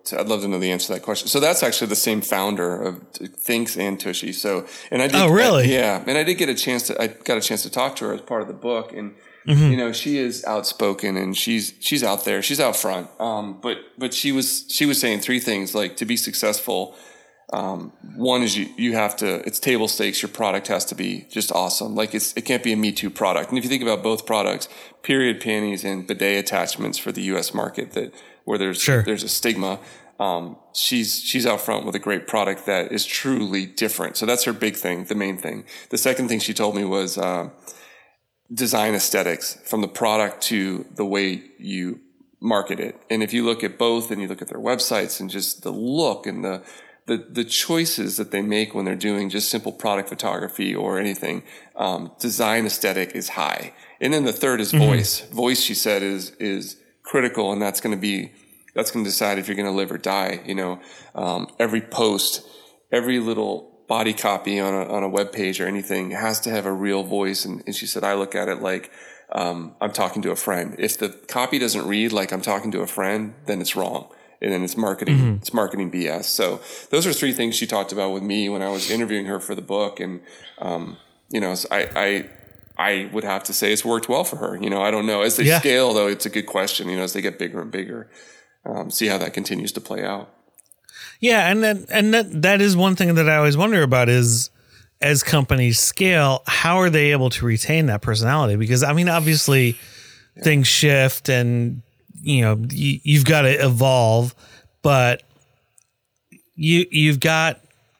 to, I'd love to know the answer to that question. So that's actually the same founder of Thinx and Tushy. So, and I did, oh, really? I, yeah. And I did get a chance to, I got a chance to talk to her as part of the book. And, mm-hmm. you know, she is outspoken and she's, she's out there, she's out front. Um, but, but she was, she was saying three things, like to be successful. Um, one is you, you have to, it's table stakes. Your product has to be just awesome. Like it's, it can't be a Me Too product. And if you think about both products, period panties and bidet attachments for the U S market that where there's, sure. there's a stigma. Um, she's, she's out front with a great product that is truly different. So that's her big thing, the main thing. The second thing she told me was, uh, design aesthetics, from the product to the way you market it. And if you look at both and you look at their websites and just the look and the, The, the choices that they make when they're doing just simple product photography or anything, um, design aesthetic is high. And then the third is voice. Mm-hmm. Voice, she said, is, is critical. And that's going to be, that's going to decide if you're going to live or die. You know, um, every post, every little body copy on a, on a web page or anything has to have a real voice. And, and she said, I look at it like, um, I'm talking to a friend. If the copy doesn't read like I'm talking to a friend, then it's wrong. And then it's marketing, mm-hmm. it's marketing B S. So those are three things she talked about with me when I was interviewing her for the book. And, um, you know, so I, I, I would have to say it's worked well for her. You know, I don't know. As they yeah. scale though, it's a good question, you know, as they get bigger and bigger, um, see how that continues to play out. Yeah. And that, and that, that is one thing that I always wonder about is as companies scale, how are they able to retain that personality? Because I mean, obviously yeah. things shift and, you know, you, you've got to evolve, but you, you've got,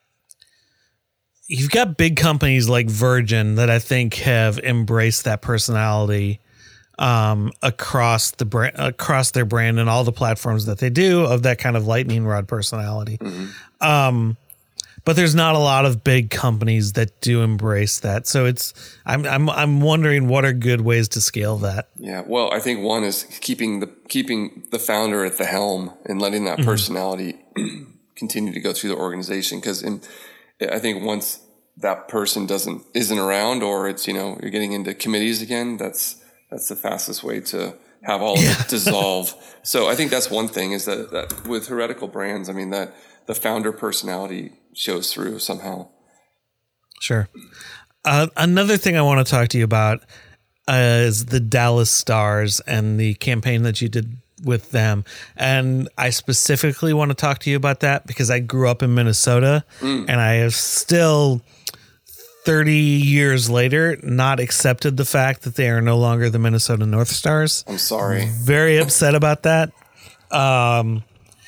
you've got big companies like Virgin that I think have embraced that personality, um, across the brand, across their brand and all the platforms that they do of that kind of lightning rod personality. Mm-hmm. Um, but there's not a lot of big companies that do embrace that. So it's, I'm, I'm, I'm wondering what are good ways to scale that. Yeah. Well, I think one is keeping the, keeping the founder at the helm and letting that mm-hmm. personality continue to go through the organization. Cause in, I think once that person doesn't, isn't around or it's, you know, you're getting into committees again, that's, that's the fastest way to have all of yeah. it dissolve. So I think that's one thing is that, that with Heretical Brands, I mean, that the founder personality shows through somehow. Sure. Uh, another thing I want to talk to you about uh, is the Dallas Stars and the campaign that you did with them. And I specifically want to talk to you about that because I grew up in Minnesota mm. and I have still thirty years later not accepted the fact that they are no longer the Minnesota North Stars. I'm sorry. Very upset about that. Um,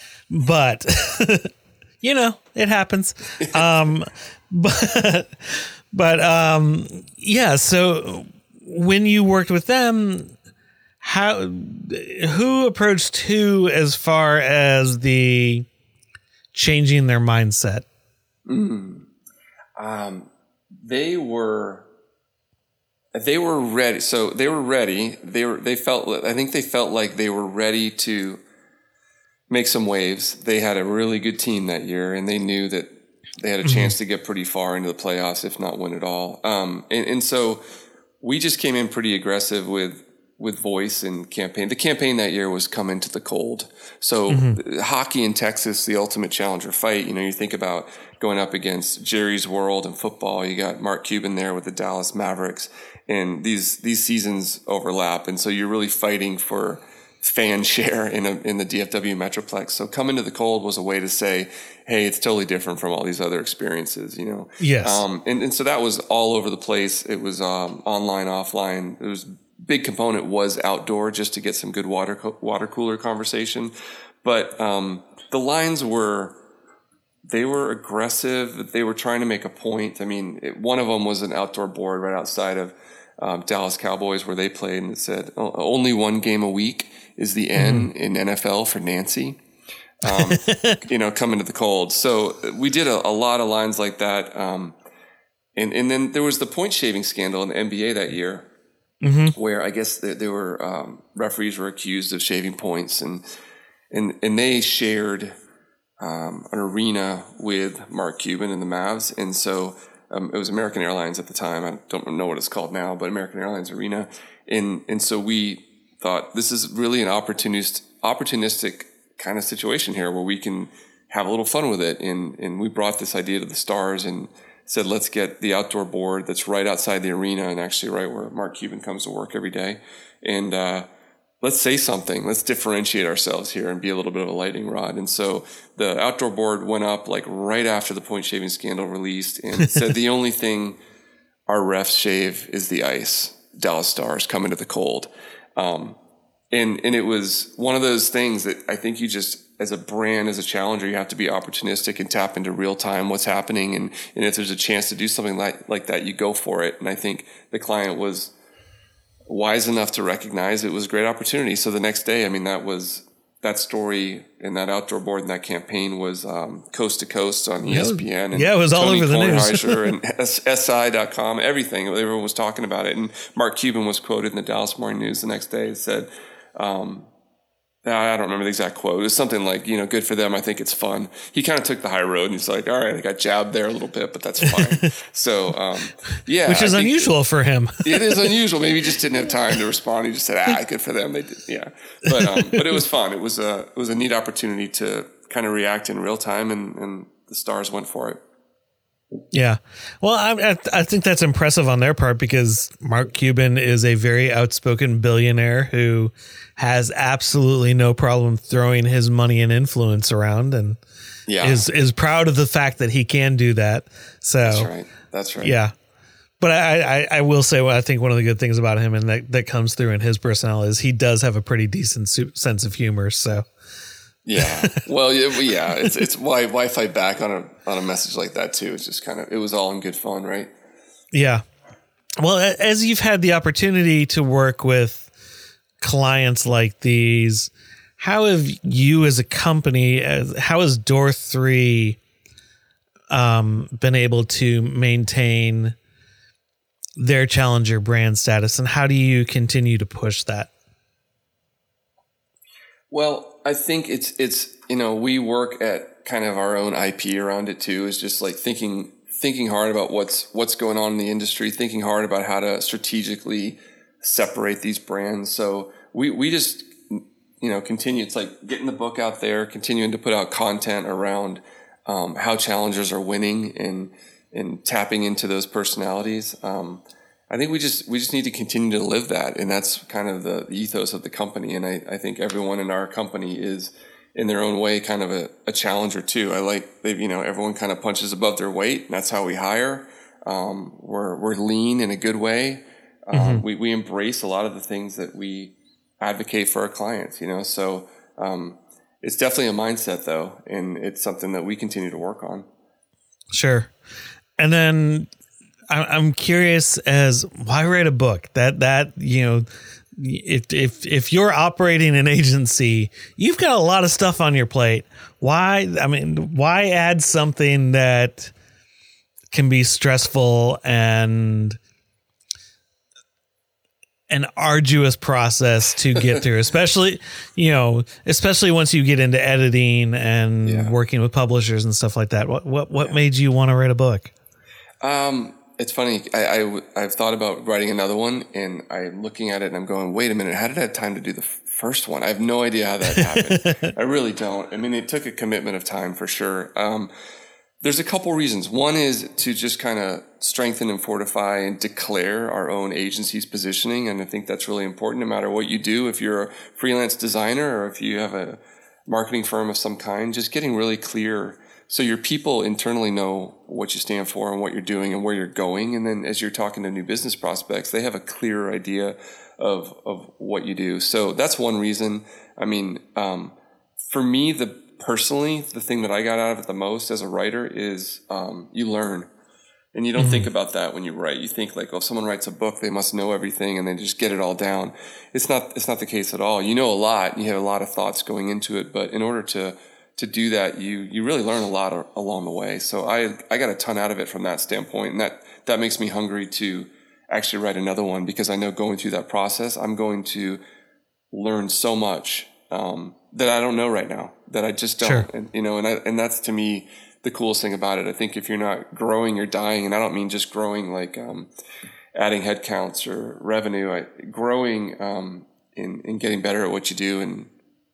but you know, it happens. Um, but, but, um, yeah. So when you worked with them, how, who approached who as far as the changing their mindset? Mm. Um, they were, they were ready. So they were ready. They were, they felt, I think they felt like they were ready to make some waves. They had a really good team that year, and they knew that they had a chance mm-hmm. to get pretty far into the playoffs, if not win it all. Um, and, and so we just came in pretty aggressive with with voice and campaign. The campaign that year was come into the cold. So mm-hmm. hockey in Texas, the ultimate challenger fight. You know, you think about going up against Jerry's World and football. You got Mark Cuban there with the Dallas Mavericks, and these these seasons overlap, and so you're really fighting for fan share in a, in the D F W Metroplex. So come into the cold was a way to say, hey, it's totally different from all these other experiences, you know? Yes. Um, and, and so that was all over the place. It was, um, online, offline. It was big component was outdoor just to get some good water, co- water cooler conversation. But, um, the lines were, they were aggressive. They were trying to make a point. I mean, it, one of them was an outdoor board right outside of, um, Dallas Cowboys where they played, and it said only one game a week is the N mm-hmm. in N F L for Nancy, um, you know, coming to the cold. So we did a, a lot of lines like that. Um, and, and then there was the point shaving scandal in the N B A that year mm-hmm. where I guess there, there were, um, referees were accused of shaving points, and, and, and they shared, um, an arena with Mark Cuban and the Mavs. And so, um, it was American Airlines at the time. I don't know what it's called now, but American Airlines Arena. And, and so we thought this is really an opportunist, opportunistic kind of situation here where we can have a little fun with it. And, and we brought this idea to the Stars and said, let's get the outdoor board that's right outside the arena and actually right where Mark Cuban comes to work every day. And, uh, let's say something. Let's differentiate ourselves here and be a little bit of a lightning rod. And so the outdoor board went up like right after the point shaving scandal released and it said the only thing our refs shave is the ice. Dallas Stars come into the cold. Um, and, and it was one of those things that I think you just, as a brand, as a challenger, you have to be opportunistic and tap into real time what's happening. And, and if there's a chance to do something like, like that, you go for it. And I think the client was wise enough to recognize it was a great opportunity. So the next day, I mean, that was, that story and that outdoor board and that campaign was um, coast to coast on E S P N. And yeah, it was all Tony over the news. and S I dot com, everything. Everyone was talking about it. And Mark Cuban was quoted in the Dallas Morning News the next day. It said, um, I don't remember the exact quote. It was something like, you know, good for them. I think it's fun. He kind of took the high road and he's like, all right, I got jabbed there a little bit, but that's fine. so, um, yeah. Which is unusual for him. It is unusual. Maybe he just didn't have time to respond. He just said, ah, good for them. They did. Yeah. But, um, but it was fun. It was a, it was a neat opportunity to kind of react in real time and, and the Stars went for it. Yeah. Well, I, I think that's impressive on their part because Mark Cuban is a very outspoken billionaire who has absolutely no problem throwing his money and influence around and yeah. is, is proud of the fact that he can do that. So that's right. That's right. Yeah. But I, I, I will say, well, I think one of the good things about him and that, that comes through in his personality is he does have a pretty decent sense of humor. So yeah. Well, yeah, yeah. It's it's why why fight back on a on a message like that too. It's just kind of it was all in good fun, right? Yeah. Well, as you've had the opportunity to work with clients like these, how have you as a company, as how has Door three um, been able to maintain their challenger brand status, and how do you continue to push that? Well, I think it's, it's, you know, we work at kind of our own I P around it too. Is just like thinking, thinking hard about what's, what's going on in the industry, thinking hard about how to strategically separate these brands. So we, we just, you know, continue. It's like getting the book out there, continuing to put out content around, um, how challengers are winning and, and tapping into those personalities. Um, I think we just we just need to continue to live that, and that's kind of the, the ethos of the company. And I, I think everyone in our company is, in their own way, kind of a, a challenger too. I like they've you know everyone kind of punches above their weight, and that's how we hire. Um, we're we're lean in a good way. Um, mm-hmm. We we embrace a lot of the things that we advocate for our clients. You know, so um, it's definitely a mindset though, and it's something that we continue to work on. Sure, and then. I'm curious as why write a book that, that, you know, if, if, if you're operating an agency, you've got a lot of stuff on your plate. Why? I mean, why add something that can be stressful and an arduous process to get through, especially, you know, especially once you get into editing and yeah. working with publishers and stuff like that. What, what, what yeah. made you want to write a book? Um, It's funny. I, I, I've thought about writing another one, and I'm looking at it and I'm going, wait a minute, how did I have time to do the f- first one? I have no idea how that happened. I really don't. I mean, it took a commitment of time for sure. Um, there's a couple reasons. One is to just kind of strengthen and fortify and declare our own agency's positioning. And I think that's really important no matter what you do. If you're a freelance designer or if you have a marketing firm of some kind, just getting really clear so your people internally know what you stand for and what you're doing and where you're going. And then as you're talking to new business prospects, they have a clearer idea of, of what you do. So that's one reason. I mean, um, for me, the personally, the thing that I got out of it the most as a writer is, um, you learn. And you don't mm-hmm. think about that when you write. You think like, oh, if someone writes a book, they must know everything and they just get it all down. It's not, it's not the case at all. You know a lot, and you have a lot of thoughts going into it, but in order to to do that, you, you really learn a lot along the way. So I, I got a ton out of it from that standpoint. And that, that makes me hungry to actually write another one because I know going through that process, I'm going to learn so much, um, that I don't know right now, that I just don't, sure. and, you know, and I, and that's to me the coolest thing about it. I think if you're not growing, you're dying. And I don't mean just growing like, um, adding headcounts or revenue, I, growing, um, in, in getting better at what you do and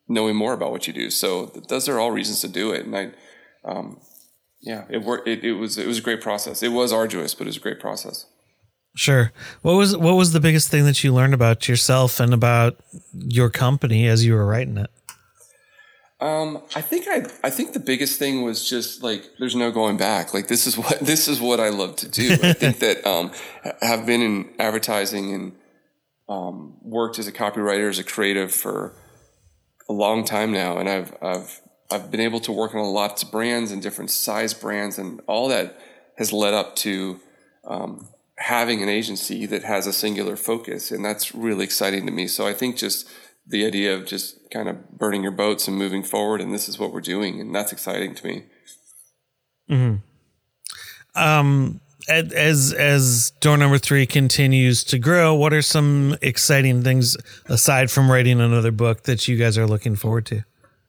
knowing more about what you do. So those are all reasons to do it. And I, um, yeah, it worked. It, it was, it was a great process. It was arduous, but it was a great process. Sure. What was, what was the biggest thing that you learned about yourself and about your company as you were writing it? Um, I think I, I think the biggest thing was just like, there's no going back. Like, this is what, this is what I love to do. I think that, um, have been in advertising and, um, worked as a copywriter, as a creative for a long time now. And I've, I've, I've been able to work on lots of brands and different size brands, and all that has led up to, um, having an agency that has a singular focus. And that's really exciting to me. So I think just the idea of just kind of burning your boats and moving forward, and this is what we're doing, and that's exciting to me. Mm-hmm. Um, as as Door Number Three continues to grow, what are some exciting things aside from writing another book that you guys are looking forward to?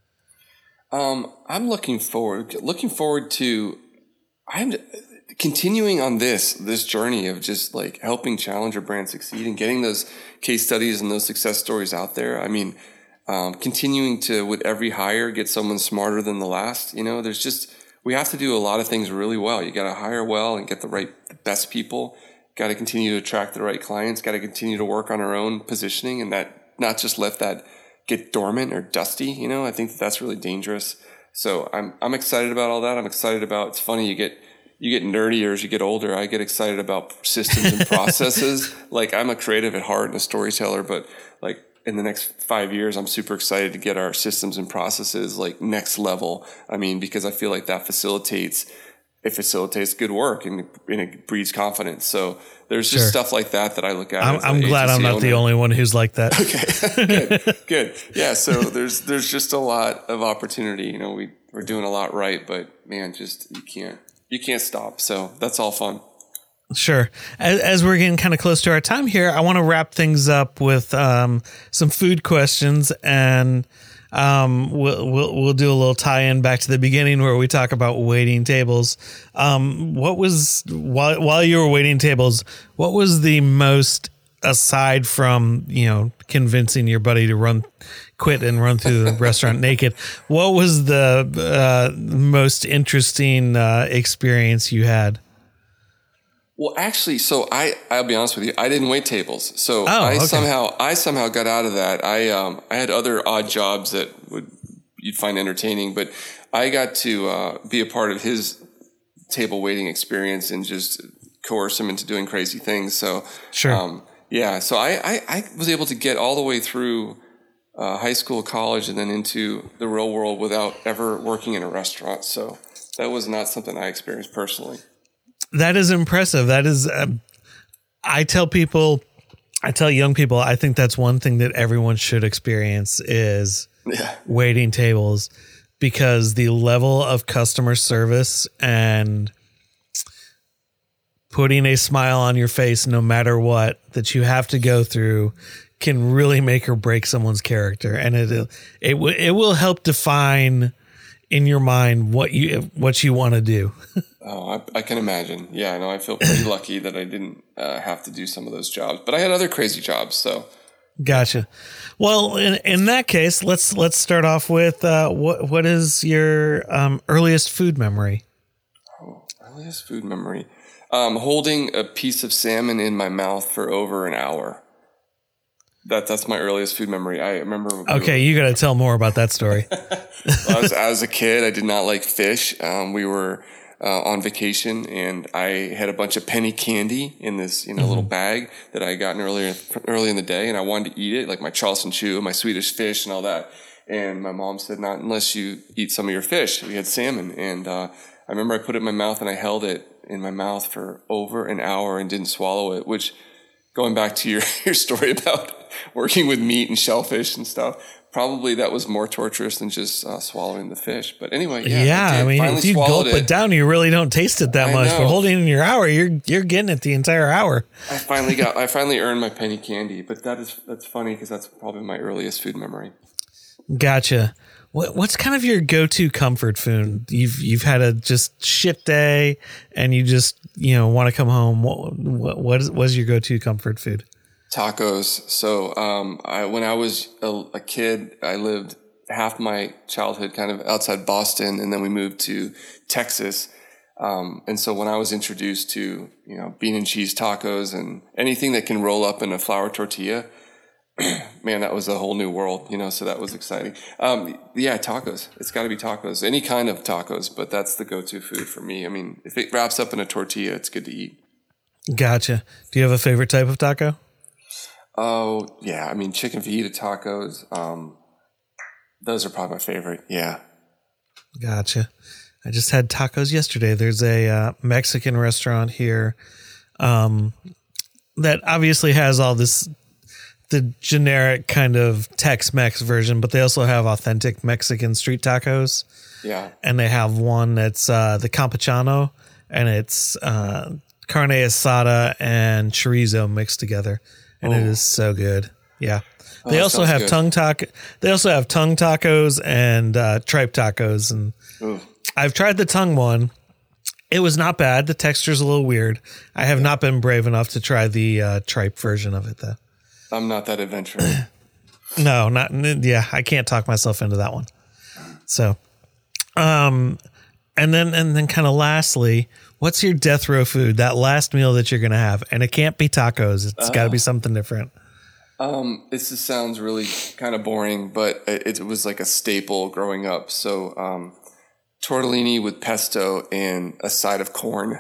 Um, I'm looking forward looking forward to I'm continuing on this this journey of just like helping challenger brands succeed and getting those case studies and those success stories out there. I mean, um, continuing to, with every hire, get someone smarter than the last. You know, there's just, we have to do a lot of things really well. You got to hire well and get the right, the best people. Got to continue to attract the right clients. Got to continue to work on our own positioning, and that not just let that get dormant or dusty. You know, I think that that's really dangerous. So I'm I'm excited about all that. I'm excited about. It's funny, you get. You get nerdier as you get older. I get excited about systems and processes. Like, I'm a creative at heart and a storyteller, but like in the next five years, I'm super excited to get our systems and processes like next level. I mean, because I feel like that facilitates, it facilitates good work and, and it breeds confidence. So there's just sure. stuff like that that I look at. I'm, I'm glad I'm not owner. the only one who's like that. Okay, good, good. Yeah. So there's, there's just a lot of opportunity. You know, we, we're doing a lot right, but man, just, you can't. You can't stop. So that's all fun. Sure. As, as we're getting kind of close to our time here, I want to wrap things up with um, some food questions, and um, we'll, we'll we'll do a little tie-in back to the beginning where we talk about waiting tables. Um, what was while while you were waiting tables? What was the most, aside from you know convincing your buddy to run? quit and run through the restaurant naked, what was the uh, most interesting uh, experience you had? Well, actually, so I, I'll be honest with you, I didn't wait tables. So oh, I okay. somehow, I somehow got out of that. I, um, I had other odd jobs that would, you'd find entertaining, but I got to uh, be a part of his table waiting experience and just coerce him into doing crazy things. So, sure. um, yeah, so I, I, I was able to get all the way through Uh, high school, college, and then into the real world without ever working in a restaurant. So that was not something I experienced personally. That is impressive. That is, um, I tell people, I tell young people, I think that's one thing that everyone should experience is yeah. waiting tables, because the level of customer service and putting a smile on your face, no matter what, that you have to go through can really make or break someone's character, and it it w- it will help define in your mind what you what you want to do. Oh, I, I can imagine. Yeah, no, I feel pretty lucky that I didn't uh, have to do some of those jobs, but I had other crazy jobs. So, gotcha. Well, in in that case, let's let's start off with uh, what what is your um, earliest food memory? Oh, earliest food memory, um, holding a piece of salmon in my mouth for over an hour. That that's my earliest food memory. I remember. Okay, we were, you got to tell more about that story. Well, I was, as a kid, I did not like fish. Um, we were uh, on vacation, and I had a bunch of penny candy in this, you know, mm-hmm. little bag that I had gotten earlier early in the day, and I wanted to eat it, like my Charleston Chew, my Swedish fish, and all that. And my mom said, "Not unless you eat some of your fish." We had salmon, and uh, I remember I put it in my mouth, and I held it in my mouth for over an hour and didn't swallow it. Which, going back to your your story about working with meat and shellfish and stuff, probably that was more torturous than just uh, swallowing the fish. But anyway, yeah, yeah I, I mean, if you gulp it. it down, you really don't taste it that I much. Know. But holding it in your hour, you're you're getting it the entire hour. I finally got, I finally earned my penny candy. But that is that's funny because that's probably my earliest food memory. Gotcha. What what's kind of your go-to comfort food? You've you've had a just shit day, and you just you know want to come home. What what what is, what is your go-to comfort food? Tacos. So um, I, when I was a, a kid, I lived half my childhood kind of outside Boston, and then we moved to Texas. Um, and so when I was introduced to, you know, bean and cheese tacos and anything that can roll up in a flour tortilla, man, that was a whole new world, you know, so that was exciting. Um, yeah, tacos. It's got to be tacos, any kind of tacos, but that's the go-to food for me. I mean, if it wraps up in a tortilla, it's good to eat. Gotcha. Do you have a favorite type of taco? Oh, yeah. I mean, chicken fajita tacos. Um, those are probably my favorite. Yeah. Gotcha. I just had tacos yesterday. There's a uh, Mexican restaurant here um, that obviously has all this, the generic kind of Tex-Mex version, but they also have authentic Mexican street tacos. Yeah. And they have one that's uh, the Campechano, and it's uh, carne asada and chorizo mixed together. And oh. It is so good. Yeah. Oh, they also have good. tongue taco. They also have tongue tacos and uh, tripe tacos. And Ooh. I've tried the tongue one. It was not bad. The texture's a little weird. I have yeah. not been brave enough to try the uh, tripe version of it, though. I'm not that adventurous. no, not yeah. I can't talk myself into that one. So, um, and then and then kind of lastly, what's your death row food? That last meal that you're gonna have, and it can't be tacos. It's uh, got to be something different. Um, this just sounds really kind of boring, but it, it was like a staple growing up. So, um, tortellini with pesto and a side of corn.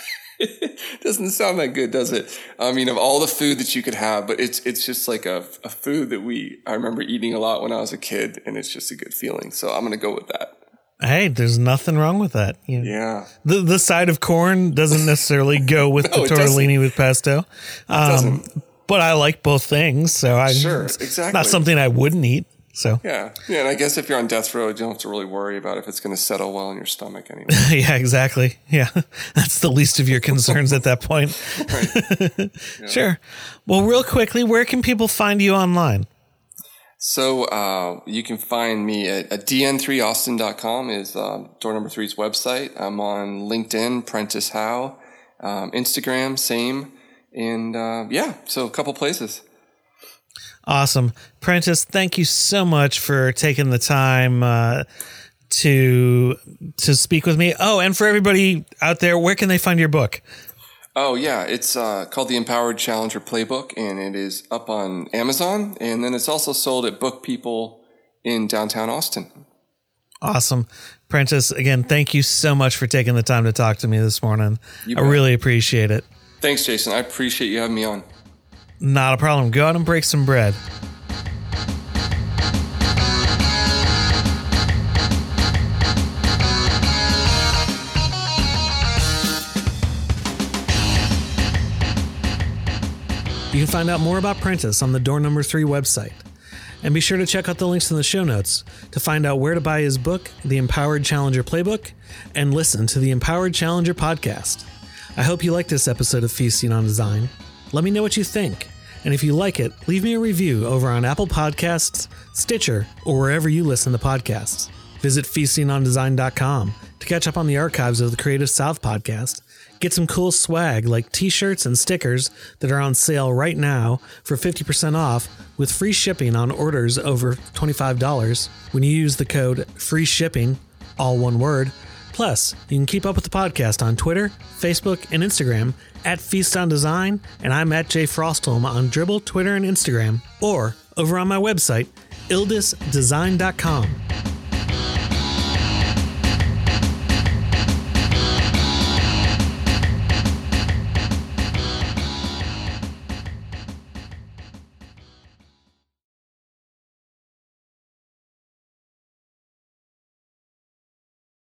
Doesn't sound that good, does it? I mean, of all the food that you could have, but it's it's just like a, a food that we I remember eating a lot when I was a kid, and it's just a good feeling. So I'm going to go with that. Hey, there's nothing wrong with that. You know, yeah. The the side of corn doesn't necessarily go with no, the tortellini with pesto. Um, but I like both things, so I sure, exactly. Not something I wouldn't eat. So yeah, yeah, and I guess if you're on death row, you don't have to really worry about if it's going to settle well in your stomach anyway. yeah, exactly. Yeah, that's the least of your concerns at that point. Right. Yeah. Sure. Well, real quickly, where can people find you online? So uh, you can find me at, at d n three austin dot com is uh, Door Number Three's website. I'm on LinkedIn, Prentice Howe, um, Instagram, same, and uh, yeah, so a couple places. Awesome. Prentice, thank you so much for taking the time uh, to to speak with me. Oh, and for everybody out there, where can they find your book? Oh, yeah. It's uh, called The Empowered Challenger Playbook, and it is up on Amazon. And then it's also sold at Book People in downtown Austin. Awesome. Prentice, again, thank you so much for taking the time to talk to me this morning. I really appreciate it. Thanks, Jason. I appreciate you having me on. Not a problem. Go out and break some bread. You can find out more about Prentice on the Door Number Three website. And be sure to check out the links in the show notes to find out where to buy his book, The Empowered Challenger Playbook, and listen to the Empowered Challenger podcast. I hope you liked this episode of Feasting on Design. Let me know what you think. And if you like it, leave me a review over on Apple Podcasts, Stitcher, or wherever you listen to podcasts. Visit feasting on design dot com to catch up on the archives of the Creative South podcast. Get some cool swag like t-shirts and stickers that are on sale right now for fifty percent off with free shipping on orders over twenty-five dollars when you use the code FREESHIPPING, all one word. Plus, you can keep up with the podcast on Twitter, Facebook, and Instagram at Feast on Design, and I'm at Jay Frostholm on Dribble, Twitter, and Instagram, or over on my website, ildis design dot com.